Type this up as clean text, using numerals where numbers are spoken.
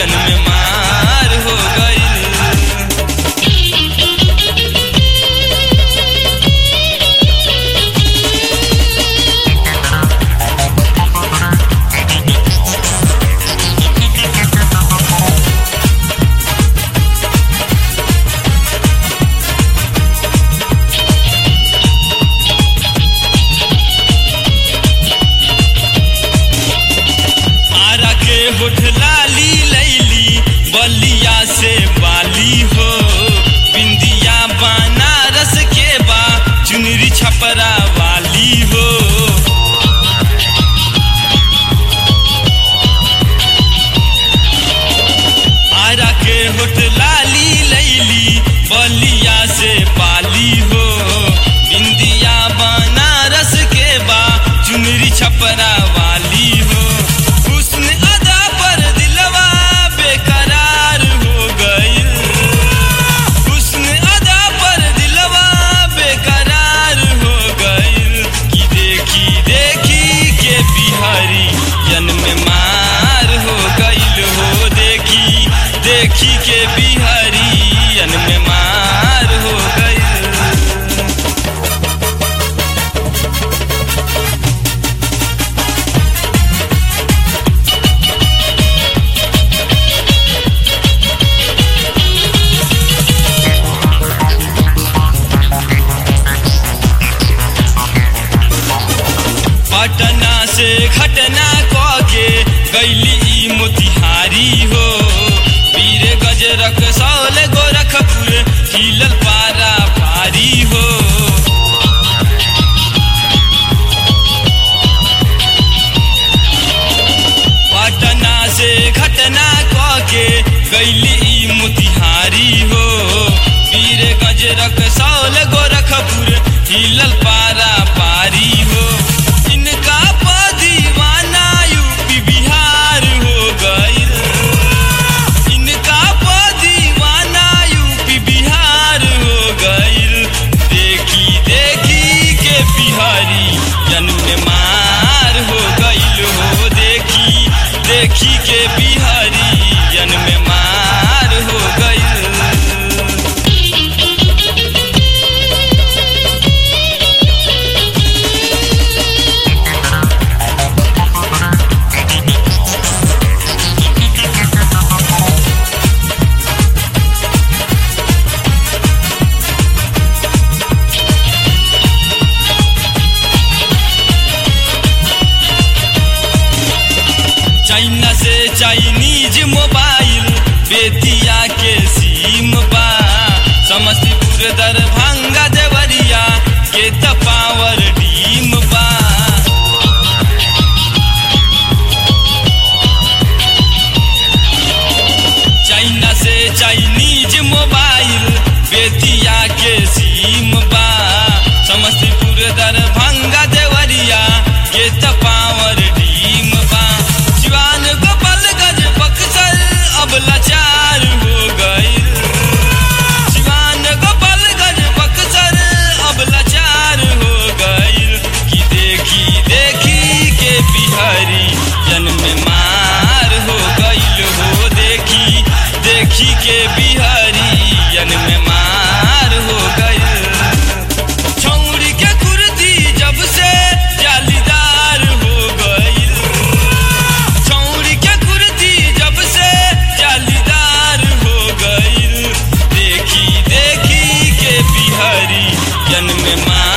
में मार हो गई। होठ लाली लैली बलिया से बाली हो, बिंदिया बनारस के बा चुनरी छपरा वाली हो। आरा के होठ लाली लैली बलिया से बाली हो, बिंदिया बनारस के बा चुनरी छपरा वाली हो। देखी के बिहारियन में मार हो गई। पटना से घटना कके गैली मोतिहारी हो, गजरक सौल गोरखपुर हिलल पारा भारी हो। पटना से घटना कके गैली मोतिहारी हो, वीर गजरक सौल गोरखपुर हिलल पारा पारी हो। इनका दीवाना यूपी बिहार हो गई, बिहारियन में मार हो गई हो। देखी के बिहारियन में मार हो गई। चाइना से चाइनीज मोबाइल बेतिया के सीम बा, समस्तीपुर दरभंगा देवरिया के त पावर डीम बा। चाइना से चाइनीज मोबाइल बेतिया के सीम बा, समस्तीपुर दरभंगा देवरिया के त पावर डीम बा। जीवान गोपालगंज बक्सर अब लाचार हो गई। जीवान गोपालगंज बक्सर अब लाचार हो गई। कि देखी के बिहारियन में मार हो गई हो। देखी के बिहारियन में मार हो गई। छौरी के कुर्ती जब से जालीदार हो गई, देखी के बिहारियन में मार